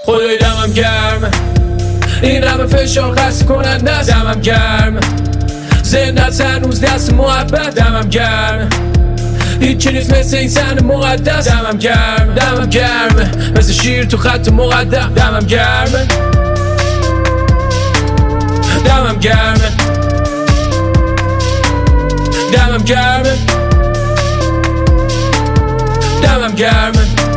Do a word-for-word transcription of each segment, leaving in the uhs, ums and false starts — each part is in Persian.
خدای دمم گرم، این همه فشار خسته کننده است. دمم گرم، زنده است هنوز دست محبت. دمم گرم، هیچی نیست مثل این صحنه مقدس. دمم گرم، دمم گرم مثل شیر تو خط مقدم. دمم گرم، دمم گرم، دمم گرم، دمم گرم.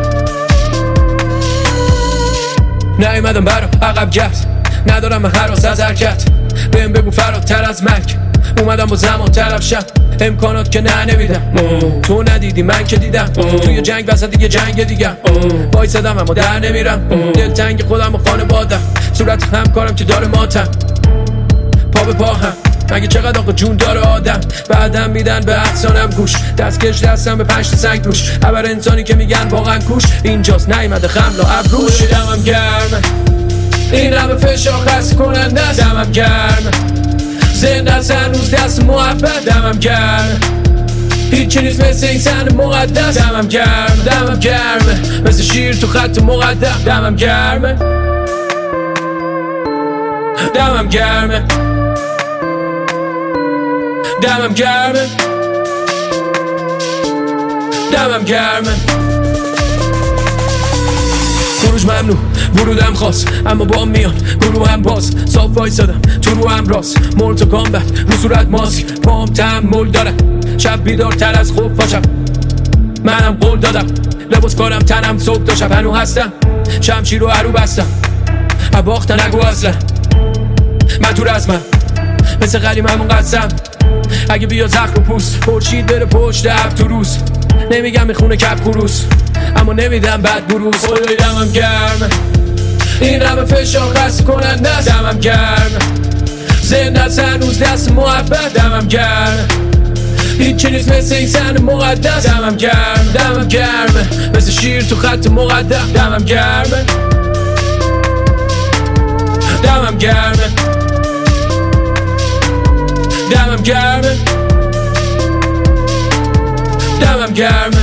نیومدم برا عقب گرد، ندارم هراس از حرکت. بهم بگو فراتر از مرگ، اومدم با زمان طرف شم. امکانات که نه نمیدم، تو ندیدی من که دیدم. توی جنگ وسط دیگه جنگ دیگم، وایسادم اما در نمیرم. دلتنگ خودم و خانوادم، صورت همکارم که داره ماتم. پا به پا هم مگه چقدر آقا جون داره آدم. بعدم میدن به افسانم گوش، دستکش دستم به پنج تا سنگ روش. ابر انسانی که میگن واقعا کوش، اینجاست نیومده خمل و ابروش. دمم گرم، این همه فشار خسته کننده است. دمم گرم، زنده است هنوز دست محبت. دمم گرم، هیچی نیست مثل این صحنه مقدس. دمم گرم، دمم گرم مثل شیر تو خط مقدم. دمم گرم، دمم گرم، دمم گرم، دمم گرم. خروج ممنوع، ورودم خاص، اما با میان گروه هم باز. صاف وایسادم تو رو هم راست، مولتو کامبت رو صورت ماسک. پام تحمل داره، شب بیدارتر از خوب باشم. منم قول دادم، لباس کارم تنم صبح تا شب هنو هستم. شمشیر رو عرو بستم، باختن نگو اصلا. من تو رسمم مثل قلیم همون قسم. اگه بیا زخم و پوست، پرشید بره پشت هفت تو روز. نمیگم میخونه کپ خروس، اما نمیدم بد بروز. خدای دمم گرم، این همه فشار خسته کننده است. دمم گرم، زنده است هنوز دست محبت. دمم گرم، هیچی نیست مثل این صحنه مقدس. دمم گرم، دمم گرم مثل شیر تو خط مقدم. دمم گرم، دمم گرم، دمم گرم، دمم گرم.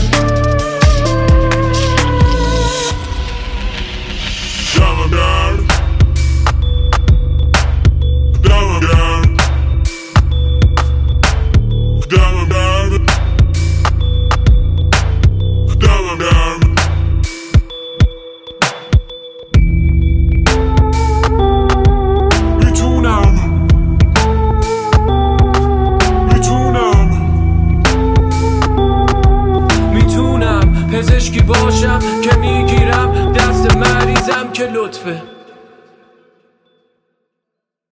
پزشکی باشم که میگیرم دست مریضم که لطفه.